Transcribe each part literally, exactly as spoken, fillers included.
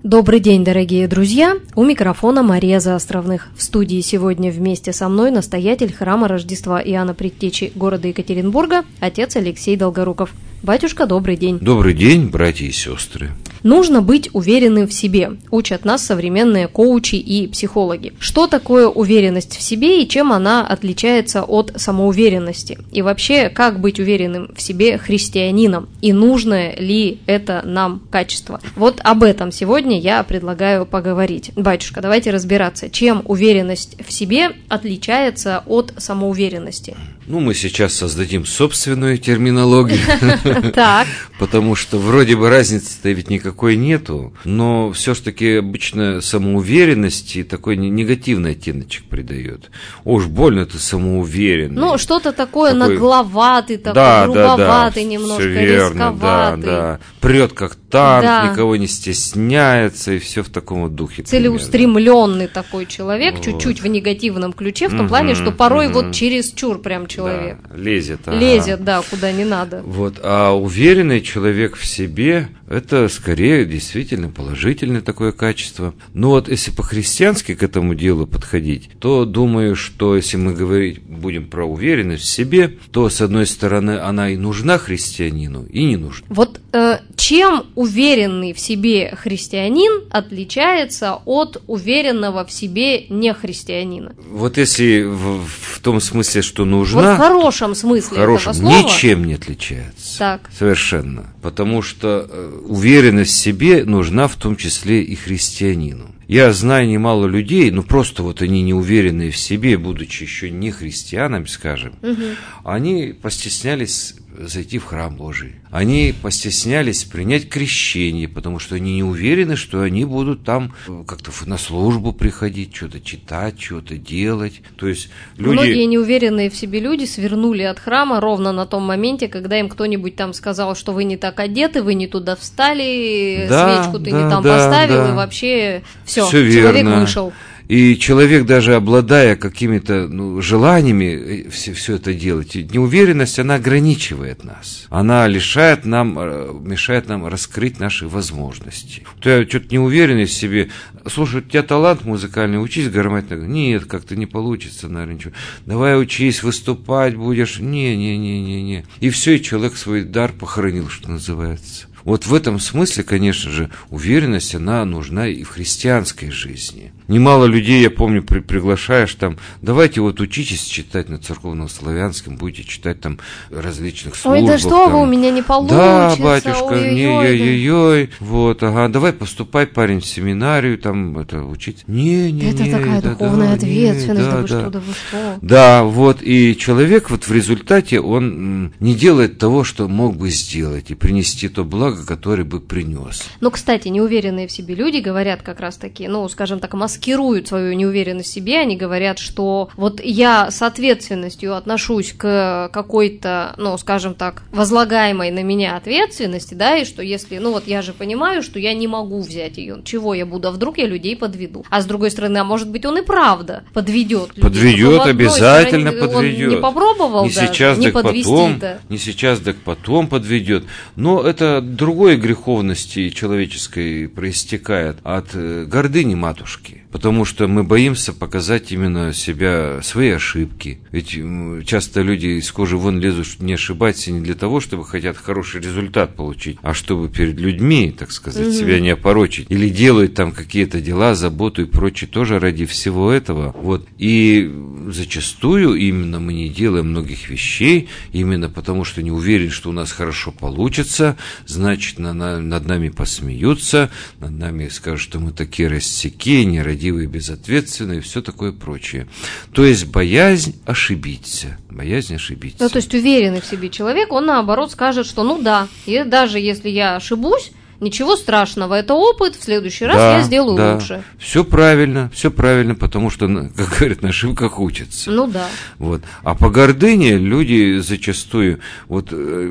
Добрый день, дорогие друзья! У микрофона Мария Заостровных. В студии сегодня вместе со мной настоятель храма Рождества Иоанна Предтечи города Екатеринбурга, отец Алексей Долгоруков. Батюшка, добрый день! Добрый день, братья и сестры! Нужно быть уверенным в себе, учат нас современные коучи и психологи. Что такое уверенность в себе и чем она отличается от самоуверенности? И вообще, как быть уверенным в себе христианином? И нужно ли это нам качество? Вот об этом сегодня я предлагаю поговорить. Батюшка, давайте разбираться, чем уверенность в себе отличается от самоуверенности. Ну, мы сейчас создадим собственную терминологию, Так. потому что вроде бы разницы-то ведь никакой нету, но все-таки обычно самоуверенности такой негативный оттеночек придает. Уж больно ты самоуверенный. Ну, что-то такое такой... нагловатый, такой да, грубоватый, да, да, немножко верно, рисковатый. Да, да. Прет как танк, да. никого не стесняется, и все в таком вот духе. Целеустремленный такой человек, вот. Чуть-чуть в негативном ключе, в том угу, плане, что порой угу. вот чересчур прям человек. Да, лезет. Ага. Лезет, да, куда не надо. Вот, а уверенный человек в себе – это скорее действительно положительное такое качество. Но вот если по-христиански к этому делу подходить, то думаю, что если мы говорить будем про уверенность в себе, то, с одной стороны, она и нужна христианину, и не нужна. Вот э, чем уверенный в себе христианин отличается от уверенного в себе нехристианина? Вот если в, в том смысле, что нужна… Вот в хорошем смысле в хорошем, этого слова. ничем не отличается. Так. Совершенно. Потому что э, уверенность в себе нужна в том числе и христианину. Я знаю немало людей, ну просто вот они не уверенные в себе, будучи еще не христианами, скажем, угу. Они постеснялись зайти в храм Божий. Они постеснялись принять крещение, потому что они не уверены, что они будут там как-то на службу приходить, что-то читать, что-то делать. То есть люди... Многие неуверенные в себе люди свернули от храма ровно на том моменте, когда им кто-нибудь там сказал, что вы не так одеты, вы не туда встали, да, свечку ты да, не там да, поставил, да. И вообще все, все человек верно. Вышел. И человек, даже обладая какими-то ну, желаниями все, все это делать, неуверенность, она ограничивает нас. Она лишает нам, мешает нам раскрыть наши возможности. То я что-то неуверенный в себе. Слушай, у тебя талант музыкальный, учись гармонить. Нет, как-то не получится, наверное, ничего. Давай учись, выступать будешь. Не-не-не-не-не. И все, и человек свой дар похоронил, что называется. Вот в этом смысле, конечно же, уверенность, она нужна и в христианской жизни. Немало людей, я помню, при, приглашаешь там, давайте вот учитесь читать на церковно-славянском, будете читать там различных службах. Ой, да что там. вы, у меня не получится. Да, батюшка, ой-ой-ой. не-ой-ой-ой, вот, ага, давай поступай, парень, в семинарию, там, это, учить. Не-не-не. Это такая да, духовная да, ответственность, не, да, да, вы да. что, да вы что. Да, вот, и человек вот в результате, он м, не делает того, что мог бы сделать, и принести то благо, который бы принес. Ну, кстати, неуверенные в себе люди говорят как раз-таки, ну, скажем так, маскируют свою неуверенность в себе, они говорят, что вот я с ответственностью отношусь к какой-то, ну, скажем так, возлагаемой на меня ответственности, да, и что если, ну, вот я же понимаю, что я не могу взять ее, чего я буду, а вдруг я людей подведу. А с другой стороны, а может быть, он и правда подведет людей. Подведет, обязательно стороне, подведет. Он не попробовал, не да, сейчас, не так потом, да. не сейчас, так потом подведет. Но это другой греховности человеческой проистекает от гордыни матушки. Потому что мы боимся показать именно себя, свои ошибки. Ведь часто люди из кожи вон лезут, чтобы не ошибаться не для того, чтобы хотят хороший результат получить, а чтобы перед людьми, так сказать, mm-hmm. себя не опорочить. Или делают там какие-то дела, заботу и прочее тоже ради всего этого. Вот. И зачастую именно мы не делаем многих вещей, именно потому что не уверен, что у нас хорошо получится, значит, на, на, над нами посмеются, над нами скажут, что мы такие рассеки, нерадивые, безответственные и все такое прочее. То есть боязнь ошибиться. Боязнь ошибиться. Ну, то есть уверенный в себе человек, он наоборот скажет, что ну да, и даже если я ошибусь, ничего страшного, это опыт, в следующий раз да, я сделаю да. лучше. Все правильно, все правильно, потому что, как говорят, на ошибках учатся. Ну да. Вот. А по гордыне люди зачастую, вот,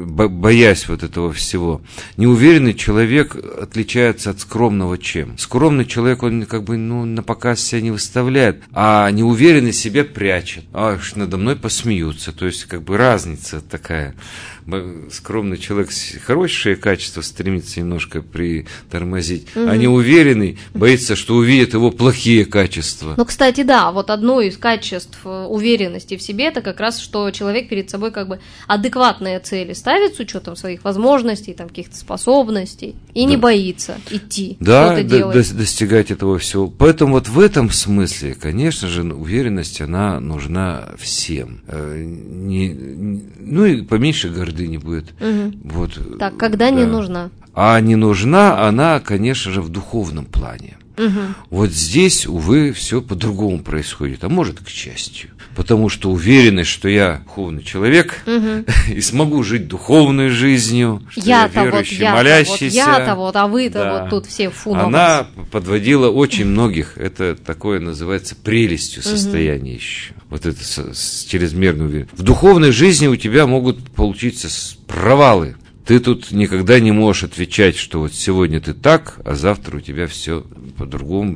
боясь вот этого всего, неуверенный человек отличается от скромного чем? Скромный человек, он как бы ну, на показ себя не выставляет, а неуверенный себя прячет. А надо мной посмеются, то есть как бы разница такая. Скромный человек, хорошее качество, стремится немножко немножко притормозить. Угу. А неуверенный боится, что увидят его плохие качества. Ну, кстати, да, вот одно из качеств уверенности в себе, это как раз, что человек перед собой как бы адекватные цели ставит с учетом своих возможностей, там, каких-то способностей, и да. не боится идти, да, что-то до, делать. До, достигать этого всего. Поэтому вот в этом смысле, конечно же, уверенность, она нужна всем. Не, не, ну и поменьше гордыни будет. Угу. Вот, так, когда да. не нужна? А не нужна она, конечно же, в духовном плане. Угу. Вот здесь, увы, все по-другому происходит, а может, к счастью. Потому что уверенность, что я духовный человек угу. и смогу жить духовной жизнью, что я-то я верующий, вот, я-то молящийся. Вот, я-то вот, а вы-то да. вот тут все фу. Она подводила очень многих. Это такое называется прелестью состояние угу. еще. Вот это с, с чрезмерной уверенностью. В духовной жизни у тебя могут получиться провалы. Ты тут никогда не можешь отвечать, что вот сегодня ты так, а завтра у тебя все по-другому.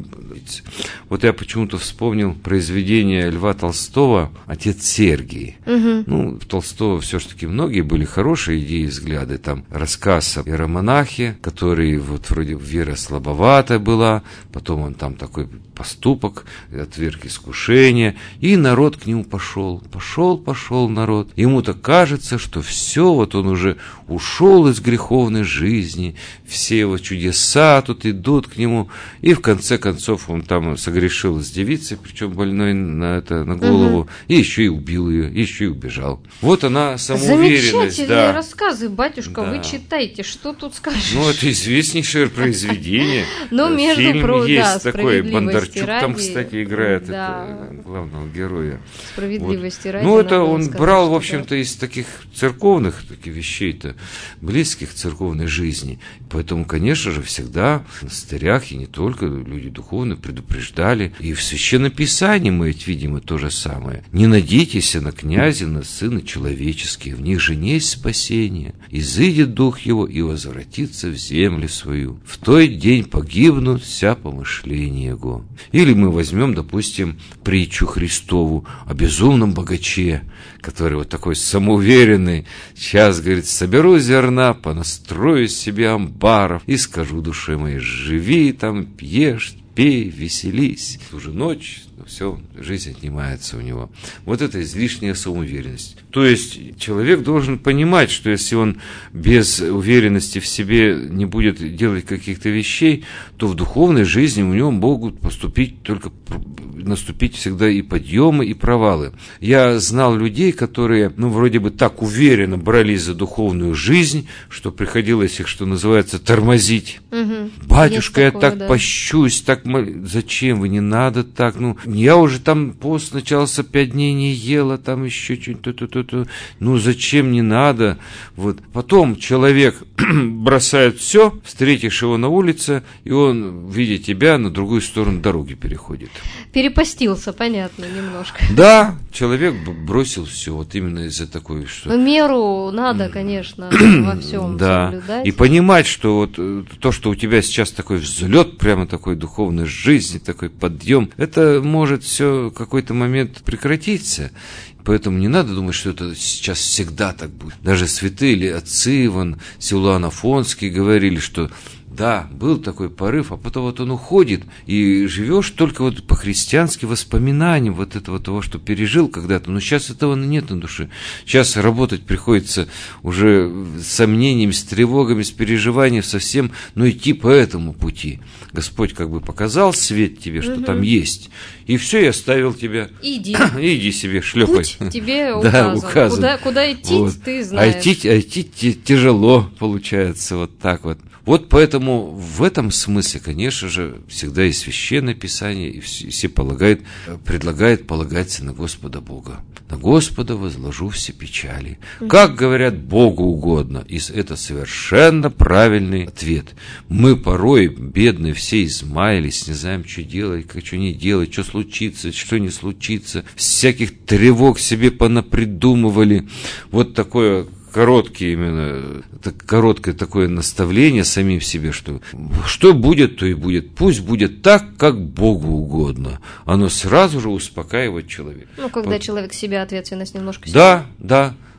Вот я почему-то вспомнил произведение Льва Толстого «Отец Сергий». Угу. Ну, в Толстого все-таки многие были хорошие идеи и взгляды. Там рассказ о иеромонахе, который вот вроде вера слабоватая была, потом он там такой поступок, отверг искушение, и народ к нему пошел. Пошел, пошел народ. Ему-то кажется, что все, вот он уже ушел из греховной жизни, все его чудеса тут идут к нему, и в конце концов он там согрешил с девицей, причем больной на, это, на голову, угу. и еще и убил ее, и еще и убежал. Вот она самоуверенность. Замечательные да. рассказы, батюшка, да. вы читайте, что тут скажешь? Ну, это известнейшее произведение. Ну, между прочим, есть такой, Бондарчук там, кстати, играет главного героя. Справедливости ради. Ну, это он брал, в общем-то, из таких церковных таких вещей-то, близких к церковной жизни. Поэтому, конечно же, всегда в монастырях, и не только, люди духовные предупреждали. И в Священном Писании мы ведь видим и то же самое. «Не надейтесь на князя, на сына человеческие, в них же есть спасение. Изыдет дух его и возвратится в землю свою. В той день погибнут вся помышления его». Или мы возьмем, допустим, притчу Христову о безумном богаче, который вот такой самоуверенный, сейчас, говорит, соберу зерна, понастрою себе амбаров и скажу душе моей: живи там, ешь, пей, веселись. Ту же ночь, все, жизнь отнимается у него. Вот это излишняя самоуверенность. То есть человек должен понимать, что если он без уверенности в себе не будет делать каких-то вещей, то в духовной жизни у него могут поступить только наступить всегда и подъемы, и провалы. Я знал людей, которые, ну, вроде бы так уверенно брались за духовную жизнь, что приходилось их, что называется, тормозить. Угу. Батюшка, я такое, так да. пощусь, так мол... зачем вы, не надо так, ну, я уже там пост начался, пять дней не ела, там еще что-нибудь, ну, зачем, не надо. Вот. Потом человек бросает все, встретишь его на улице, и он, видя тебя, на другую сторону дороги переходит. Перепостился, понятно, немножко. Да, человек бросил все, вот именно из-за такой, что... Ну, меру надо, конечно, во всем да. соблюдать. И понимать, что вот то, что у тебя сейчас такой взлет, прямо такой духовной жизни, такой подъем, это может все в какой-то момент прекратиться. Поэтому не надо думать, что это сейчас всегда так будет. Даже святые или отцы Иван, Силуан Афонский говорили, что да, был такой порыв, а потом вот он уходит, и живешь только вот по-христиански воспоминаниям вот этого того, что пережил когда-то. Но сейчас этого нет на душе. Сейчас работать приходится уже с сомнениями, с тревогами, с переживанием совсем, но идти по этому пути. Господь как бы показал свет тебе, что угу. там есть, и все, я оставил тебя. Иди. Иди себе, шлепай. Путь тебе указан. Да, указан. Куда, куда идти, вот. ты знаешь. А идти, а идти тяжело получается, вот так вот. Вот поэтому в этом смысле, конечно же, всегда и Священное Писание, и все полагают, предлагает полагаться на Господа Бога. На Господа возложу все печали. Как говорят Богу угодно. И это совершенно правильный ответ. Мы порой, бедные, все измаялись, не знаем, что делать, как что не делать, что случится, что не случится. Всяких тревог себе понапридумывали. Вот такое... Короткие именно, короткое такое наставление самим себе, что что будет, то и будет. Пусть будет так, как Богу угодно. Оно сразу же успокаивает человека. Ну, когда вот. человек себя ответственность немножко... Да, да.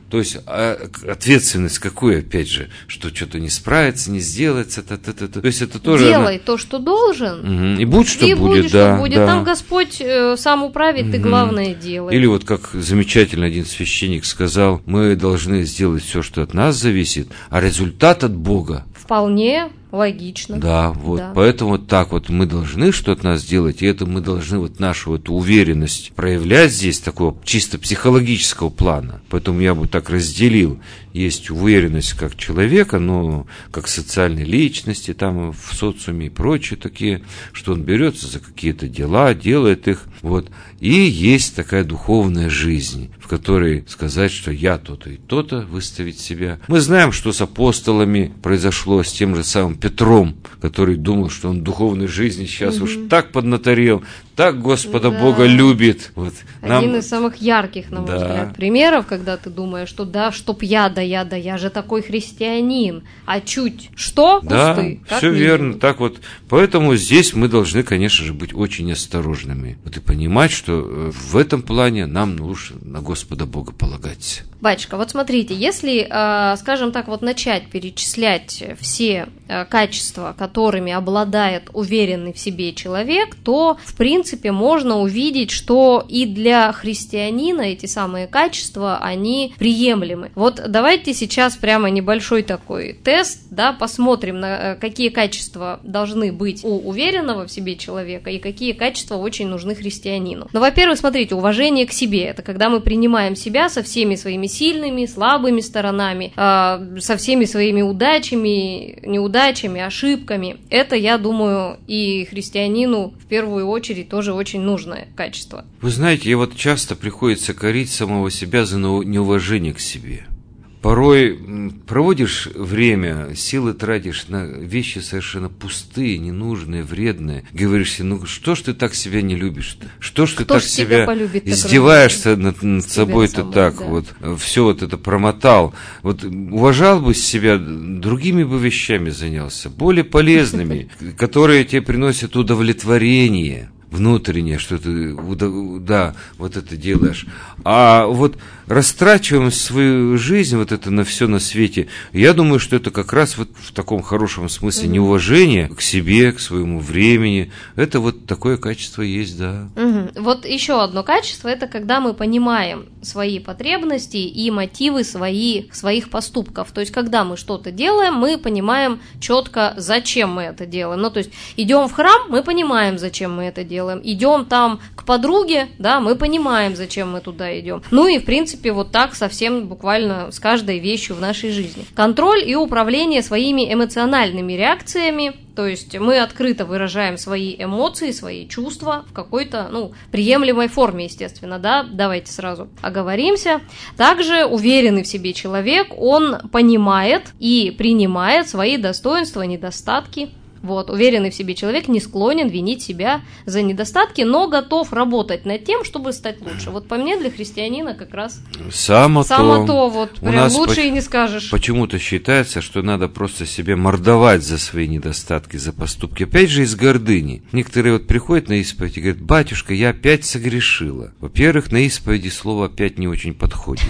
То есть а ответственность какую, опять же, что что-то не справится, не сделается, та, та, та, та. То есть это тоже... Делай она... то, что должен, угу. И будь что и будет, будет, да, что будет. да. Там Господь э, сам управит, угу. Ты главное делай. Или вот как замечательно один священник сказал, мы должны сделать все, что от нас зависит, а результат от Бога. Вполне логично. Да, вот, да. Поэтому вот так вот мы должны что от нас делать, и это мы должны вот нашу эту уверенность проявлять здесь, такого чисто психологического плана. Поэтому я бы так разделил. Есть уверенность как человека, но как социальной личности, там в социуме и прочие такие, что он берется за какие-то дела, делает их, вот. И есть такая духовная жизнь, в которой сказать, что я то-то и то-то, выставить себя. Мы знаем, что с апостолами произошло, с тем же самым Петром, который думал, что он в духовной жизни сейчас угу. уж так поднаторел, так Господа да. Бога любит. Вот. Один Нам... из самых ярких, на мой да. взгляд, примеров, когда ты думаешь, что да, чтоб я, да я, да я же такой христианин, а чуть что? Да, пусты. все верно, так вот. Поэтому здесь мы должны, конечно же, быть очень осторожными. Вот и понимать, что в этом плане нам лучше на Господа Бога полагаться. Батюшка, вот смотрите, если, скажем так, вот начать перечислять все качества, которыми обладает уверенный в себе человек, то, в принципе, можно увидеть, что и для христианина эти самые качества, они приемлемы. Вот давайте сейчас прямо небольшой такой тест, да, посмотрим, на какие качества должны быть у уверенного в себе человека и какие качества очень нужны христианину. Ну, во-первых, смотрите, уважение к себе, это когда мы принимаем себя со всеми своими сильными, слабыми сторонами, э, со всеми своими удачами, неудачами, ошибками. Это, я думаю, и христианину в первую очередь тоже очень нужное качество. Вы знаете, я вот часто приходится корить самого себя за неуважение к себе. Порой проводишь время, силы тратишь на вещи совершенно пустые, ненужные, вредные. Говоришь себе, ну что ж ты так себя не любишь-то? Что ж ты Кто так ж себя полюбит, издеваешься над, над собой-то самой, так да. вот? Все вот это промотал. Вот уважал бы себя, другими бы вещами занялся, более полезными, которые тебе приносят удовлетворение. Внутреннее, что ты, да, вот это делаешь. А вот растрачиваем свою жизнь, вот это на все на свете, я думаю, что это как раз вот в таком хорошем смысле угу. неуважение к себе, к своему времени. Это вот такое качество есть, да. Угу. Вот еще одно качество, это когда мы понимаем свои потребности и мотивы свои, своих поступков. То есть, когда мы что-то делаем, мы понимаем четко, зачем мы это делаем. Ну, то есть, идем в храм, мы понимаем, зачем мы это делаем. Идем там к подруге, да, мы понимаем, зачем мы туда идем. Ну и, в принципе, вот так совсем буквально с каждой вещью в нашей жизни. Контроль и управление своими эмоциональными реакциями, то есть мы открыто выражаем свои эмоции, свои чувства в какой-то, ну, приемлемой форме, естественно, да, давайте сразу оговоримся. Также уверенный в себе человек, он понимает и принимает свои достоинства, недостатки. Вот, уверенный в себе человек не склонен винить себя за недостатки, но готов работать над тем, чтобы стать лучше. Вот по мне, для христианина как раз само, само то, то вот, прям лучше по- и не скажешь. Почему-то считается, что надо просто себе мордовать за свои недостатки, за поступки. Опять же, из гордыни. Некоторые вот приходят на исповедь и говорят: батюшка, я опять согрешила. Во-первых, на исповеди слово «опять» не очень подходит.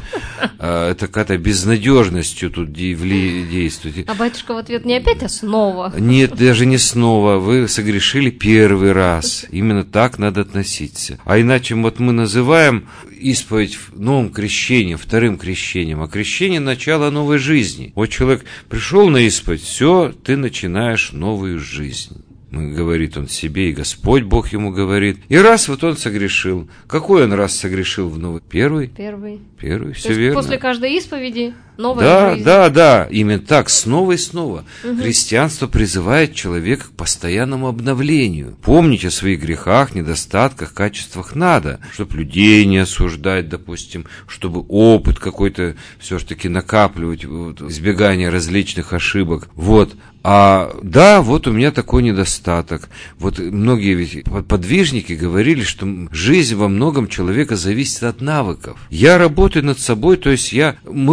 Это какая-то безнадежностью тут действует. А батюшка в ответ не опять, а снова. Нет, даже не снова. Вы согрешили первый раз. Именно так надо относиться. А иначе вот мы называем исповедь новым крещением, вторым крещением. А крещение – начало новой жизни. Вот человек пришел на исповедь, все, ты начинаешь новую жизнь. Говорит он себе, и Господь Бог ему говорит. И раз вот он согрешил. Какой он раз согрешил в новый? Первый? Первый. Первый, все То есть верно. После каждой исповеди новая да, жизнь. Да, да, именно так, снова и снова. Угу. Христианство призывает человека к постоянному обновлению. Помнить о своих грехах, недостатках, качествах надо, чтобы людей не осуждать, допустим, чтобы опыт какой-то все-таки накапливать, вот, избегание различных ошибок. Вот. А да, вот у меня такой недостаток. Вот многие ведь подвижники говорили, что жизнь во многом человека зависит от навыков. Я работаю над собой, то есть я, мы улучшить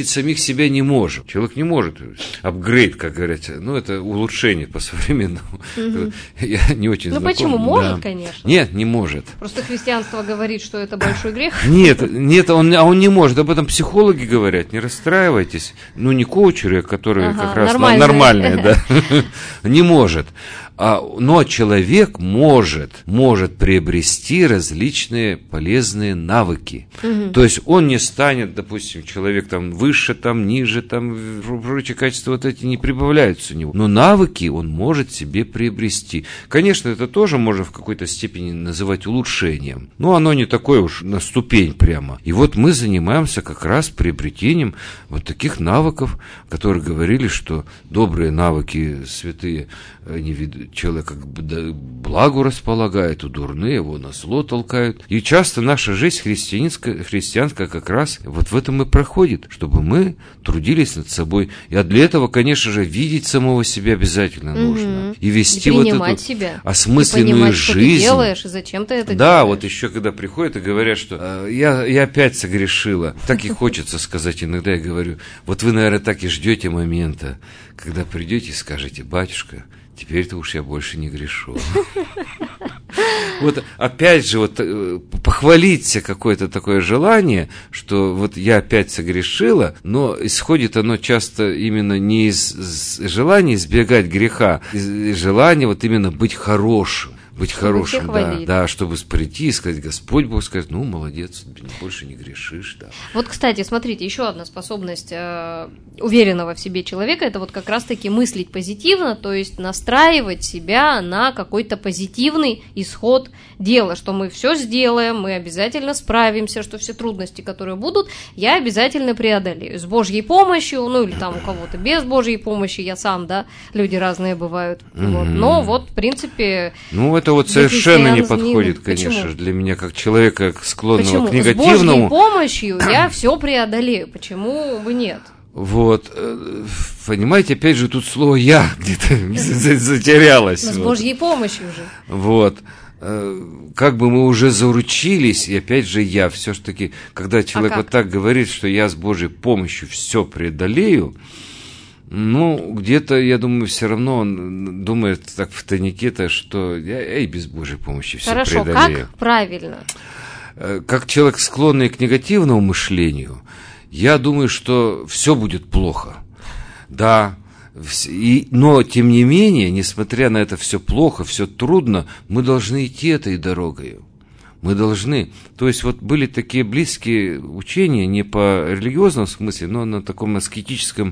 улучшить самих себя не можем. Человек не может. Апгрейд, как говорят. Ну, это улучшение по-современному. Угу. Я не очень ну, знаком. Ну, почему? Может, да. конечно. Нет, не может. Просто христианство говорит, что это большой грех. Нет, нет, он, а он не может. Об этом психологи говорят. Не расстраивайтесь. Ну, не коучеры, которые ага, как раз нормальные, нормальные да, не может. А, но человек может, может приобрести различные полезные навыки. Угу. То есть он не станет, допустим, человек там выше, там ниже, там прочие качества вот эти не прибавляются у него. Но навыки он может себе приобрести. Конечно, это тоже можно в какой-то степени называть улучшением. Но оно не такое уж на ступень прямо. И вот мы занимаемся как раз приобретением вот таких навыков, которые говорили, что добрые навыки святые не ведут. Человек как бы к благу располагает, у дурные его на зло толкают. И часто наша жизнь христианская, христианская как раз вот в этом и проходит, чтобы мы трудились над собой. И а для этого, конечно же, видеть самого себя обязательно угу. нужно. И вести и вот эту себя. осмысленную и понимать, жизнь. Что ты делаешь, и зачем ты это да, делаешь. Вот еще когда приходят и говорят, что э, я, я опять согрешила. Так и хочется сказать. Иногда я говорю, вот вы, наверное, так и ждете момента, когда придете и скажете: батюшка, теперь-то уж я больше не грешу. Вот опять же, вот похвалить себе какое-то такое желание, что вот я опять согрешила, но исходит оно часто именно не из желания избегать греха, из желания вот именно быть хорошим. Быть чтобы хорошим, да, да, чтобы прийти и сказать: Господь Бог скажет: ну, молодец, больше не грешишь, да. Вот, кстати, смотрите, еще одна способность э, уверенного в себе человека – это вот как раз-таки мыслить позитивно, то есть настраивать себя на какой-то позитивный исход дела, что мы все сделаем, мы обязательно справимся, что все трудности, которые будут, я обязательно преодолею. С Божьей помощью, ну, или там у кого-то без Божьей помощи, я сам, да, люди разные бывают, mm-hmm. вот. Но вот, в принципе… Ну, это вот совершенно не подходит, конечно, Почему? Для меня, как человека, склонного Почему? к негативному. С Божьей помощью я все преодолею. Почему бы нет? Вот, понимаете, опять же, тут слово «я» где-то затерялось. Но с Божьей помощью же. Вот. Как бы мы уже заручились, и опять же я, все-таки, когда человек а вот так говорит, что я с Божьей помощью все преодолею, ну, где-то, я думаю, все равно он думает так в тайнике-то, что я и без Божьей помощи все Хорошо, преодолею. Хорошо, как правильно? Как человек, склонный к негативному мышлению, я думаю, что все будет плохо. Да, и, но тем не менее, несмотря на это все плохо, все трудно, мы должны идти этой дорогой. Мы должны, то есть вот были такие близкие учения, не по религиозному смысле, но на таком аскетическом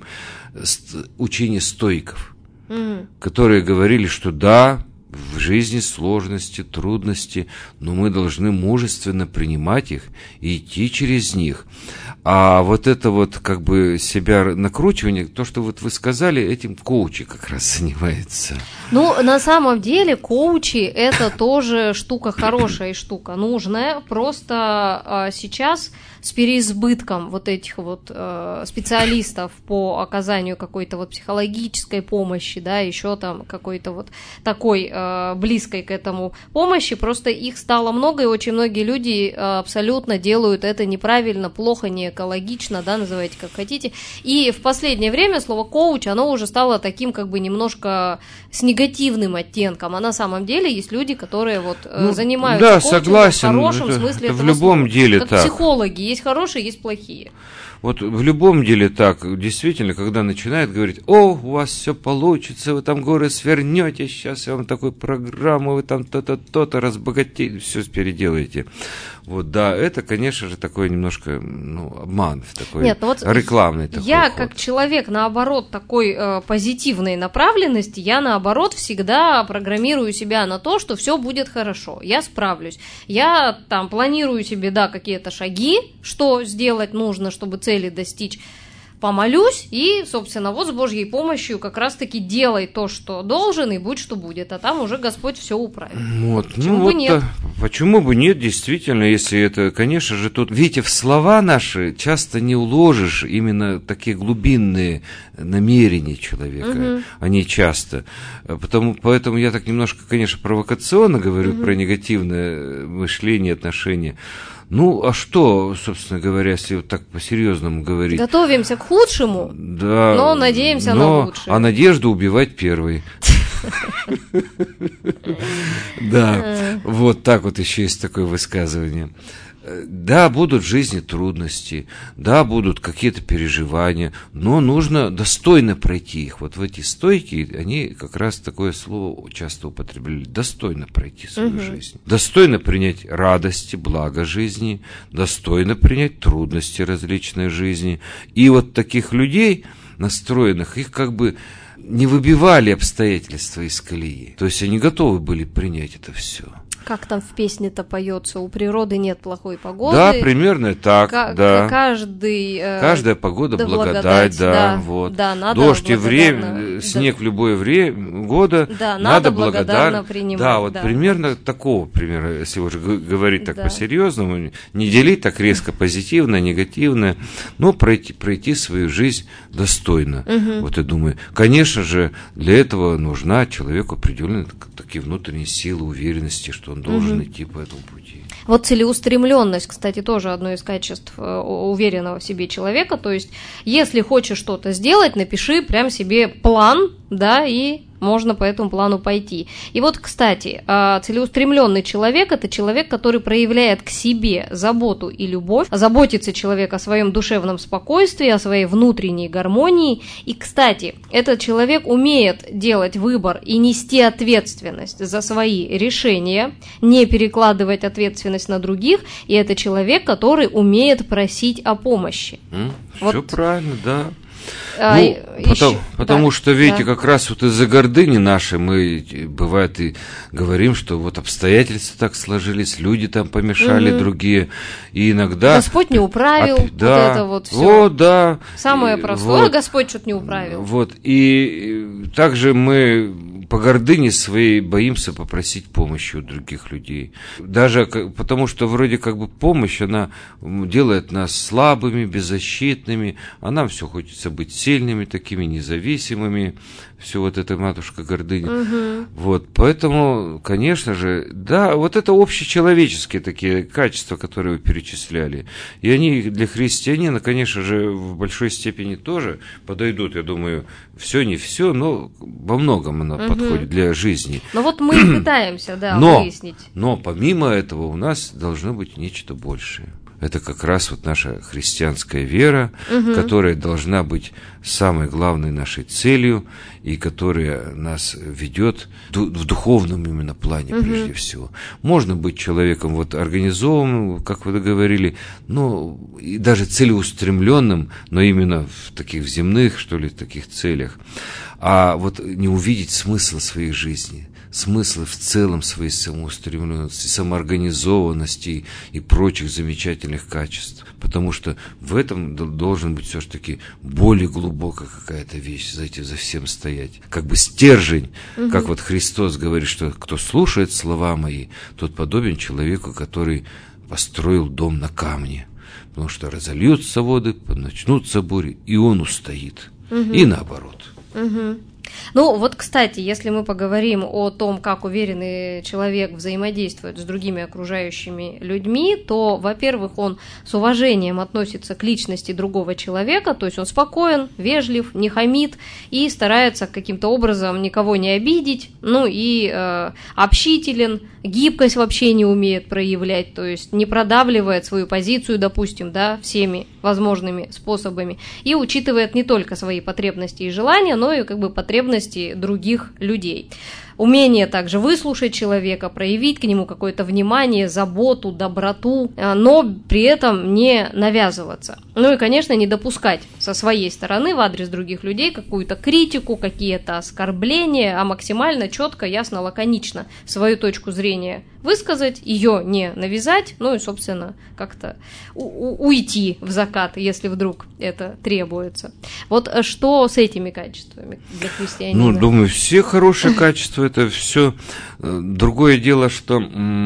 учении стоиков, mm-hmm. которые говорили, что да, в жизни сложности, трудности, но мы должны мужественно принимать их и идти через них. А вот это вот как бы себя накручивание, то, что вот вы сказали, этим коучи как раз занимается. Ну, на самом деле, коучи – это тоже штука хорошая и штука нужная. Просто а, сейчас с переизбытком вот этих вот а, специалистов по оказанию какой-то вот психологической помощи, да, еще там какой-то вот такой а, близкой к этому помощи, просто их стало много, и очень многие люди а, абсолютно делают это неправильно, плохо, не экологично, да, называйте как хотите. И в последнее время слово «коуч», оно уже стало таким как бы немножко с негативным оттенком, а на самом деле есть люди, которые вот ну, занимаются да, коучингом согласен, в хорошем это, смысле это этого в любом слова. деле Как так. психологи, есть хорошие, есть плохие. Вот в любом деле так, действительно, когда начинают говорить: о, у вас все получится, вы там горы свернете, сейчас я вам такую программу, вы там то-то, то-то разбогатеете, все переделаете. Вот, да, это, конечно же, такой немножко, ну, обман, такой Нет, ну вот рекламный такой Я, ход. Как человек, наоборот, такой э, позитивной направленности, я, наоборот, всегда программирую себя на то, что все будет хорошо, я справлюсь. Я там планирую себе, да, какие-то шаги, что сделать нужно, чтобы цели достичь. Помолюсь и, собственно, вот с Божьей помощью как раз-таки делай то, что должен, и будь что будет, а там уже Господь все управит. Вот, почему ну, бы вот нет? Почему бы нет, действительно, если это, конечно же, тут, видите, в слова наши часто не уложишь именно такие глубинные намерения человека, угу. они часто, потому, поэтому я так немножко, конечно, провокационно говорю угу. про негативное мышление, отношения. Ну, а что, собственно говоря, если вот так по-серьезному говорить? Готовимся к худшему, да, но надеемся но, на лучшее. А надежду убивать первой. Да, вот так вот еще есть такое высказывание. Да, будут в жизни трудности, да, будут какие-то переживания, но нужно достойно пройти их. Вот в эти стойки, они как раз такое слово часто употребляли. Достойно пройти свою угу. жизнь. Достойно принять радости, благо жизни, достойно принять трудности различной жизни. И вот таких людей, настроенных, их как бы не выбивали обстоятельства из колеи. То есть они готовы были принять это все. Как там в песне-то поется, у природы нет плохой погоды. Да, примерно так, К- да. Каждый, э, Каждая погода да, благодать, благодать, да, да, вот. Да, надо Дождь и время, да. снег в любое время года, да, надо, надо благодарно, благодарно принимать. Да, вот да. примерно такого примера, если уже говорить так да. по-серьезному, не делить так резко позитивное, негативное, но пройти, пройти свою жизнь достойно. Угу. Вот я думаю, конечно же, для этого нужна человеку определенные такие внутренние силы, уверенности, что он должен угу. идти по этому пути. Вот целеустремленность, кстати, тоже одно из качеств уверенного в себе человека. То есть, если хочешь что-то сделать, напиши прям себе план, да, и можно по этому плану пойти. И вот, кстати, целеустремленный человек – это человек, который проявляет к себе заботу и любовь, заботится человек о своем душевном спокойствии, о своей внутренней гармонии. И, кстати, этот человек умеет делать выбор и нести ответственность за свои решения, не перекладывать ответственность на других, и это человек, который умеет просить о помощи. Mm, вот. Все правильно, да. А, ну, еще, потому, потому да, что, видите, да. как раз вот из-за гордыни нашей мы, бывает, и говорим, что вот обстоятельства так сложились, люди там помешали, угу. другие, и иногда... Господь не управил, оп, да, вот это вот все. Вот, да. Самое и, простое, вот, Господь что-то не управил. Вот, и также мы по гордыне своей боимся попросить помощи у других людей. Даже потому, что вроде как бы помощь, она делает нас слабыми, беззащитными, а нам все хочется быть сильными, такими независимыми, все вот это матушка гордыня. Угу. Вот, поэтому, конечно же, да, вот это общечеловеческие такие качества, которые вы перечисляли, и они для христианина, конечно же, в большой степени тоже подойдут, я думаю, все не все, но во многом она угу. подходит для жизни. Но вот мы пытаемся, да, но, выяснить. Но помимо этого у нас должно быть нечто большее. Это как раз вот наша христианская вера, угу. которая должна быть самой главной нашей целью и которая нас ведет в духовном именно плане угу. прежде всего. Можно быть человеком вот организованным, как вы говорили, ну и даже целеустремленным, но именно в таких земных, что ли, таких целях, а вот не увидеть смысла своей жизни. Смысла в целом своей самоустремленности, самоорганизованности и прочих замечательных качеств. Потому что в этом должен быть все-таки более глубокая какая-то вещь, за этим, за всем стоять. Как бы стержень, угу. как вот Христос говорит, что кто слушает слова мои, тот подобен человеку, который построил дом на камне. Потому что разольются воды, начнутся бури, и он устоит. Угу. И наоборот. Угу. Ну, вот, кстати, если мы поговорим о том, как уверенный человек взаимодействует с другими окружающими людьми, то, во-первых, он с уважением относится к личности другого человека, то есть он спокоен, вежлив, не хамит и старается каким-то образом никого не обидеть, ну и э, общителен, гибкость в общении умеет проявлять, то есть не продавливает свою позицию, допустим, да, всеми возможными способами, и учитывает не только свои потребности и желания, но и как бы потребности других людей. Умение также выслушать человека, проявить к нему какое-то внимание, заботу, доброту, но при этом не навязываться. Ну и, конечно, не допускать со своей стороны в адрес других людей какую-то критику, какие-то оскорбления, а максимально четко, ясно, лаконично свою точку зрения высказать, ее не навязать, ну и, собственно, как-то у- уйти в закат, если вдруг это требуется. Вот что с этими качествами для христианина? Ну, думаю, все хорошие качества, это все. Другое дело, что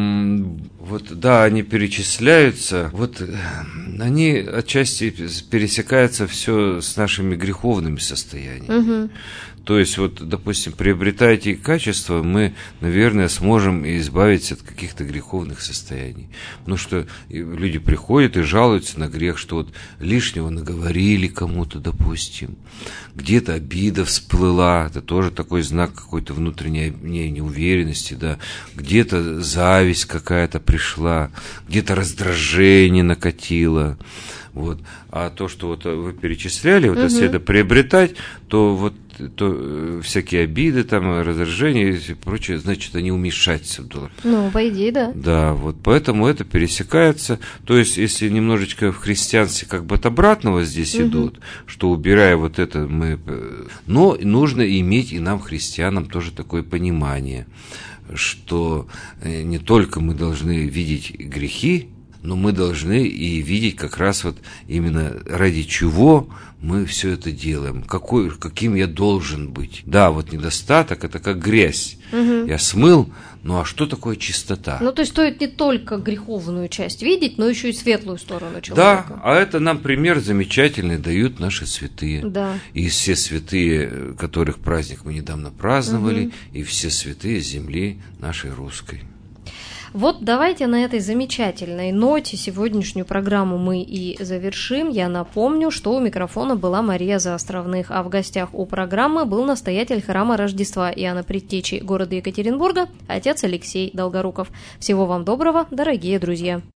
вот, да, они перечисляются, вот они отчасти пересекаются все с нашими греховными состояниями. Угу. То есть, вот, допустим, приобретая эти качества, мы, наверное, сможем избавиться от каких-то греховных состояний. Потому что люди приходят и жалуются на грех, что вот лишнего наговорили кому-то, допустим, где-то обида всплыла, это тоже такой знак какой-то внутренней неуверенности, да, где-то зависть какая-то пришла, где-то раздражение накатило. Вот. А то, что вот вы перечисляли, вот, угу. если это приобретать, то вот то всякие обиды, там, раздражения и прочее, значит, они уменьшаются. Ну, по идее, да. Да, вот поэтому это пересекается. То есть, если немножечко в христианстве как бы от обратного здесь угу. идут, что убирая вот это мы... Но нужно иметь и нам, христианам, тоже такое понимание, что не только мы должны видеть грехи, но мы должны и видеть как раз вот именно ради чего мы все это делаем, какой, каким я должен быть. Да, вот недостаток – это как грязь. Угу. Я смыл, ну а что такое чистота? Ну, то есть стоит не только греховную часть видеть, но еще и светлую сторону человека. Да, а это нам пример замечательный дают наши святые. Да. И все святые, которых праздник мы недавно праздновали, угу. и все святые земли нашей русской. Вот давайте на этой замечательной ноте сегодняшнюю программу мы и завершим. Я напомню, что у микрофона была Мария Заостровных, а в гостях у программы был настоятель храма Рождества Иоанна Предтечи города Екатеринбурга, отец Алексей Долгоруков. Всего вам доброго, дорогие друзья!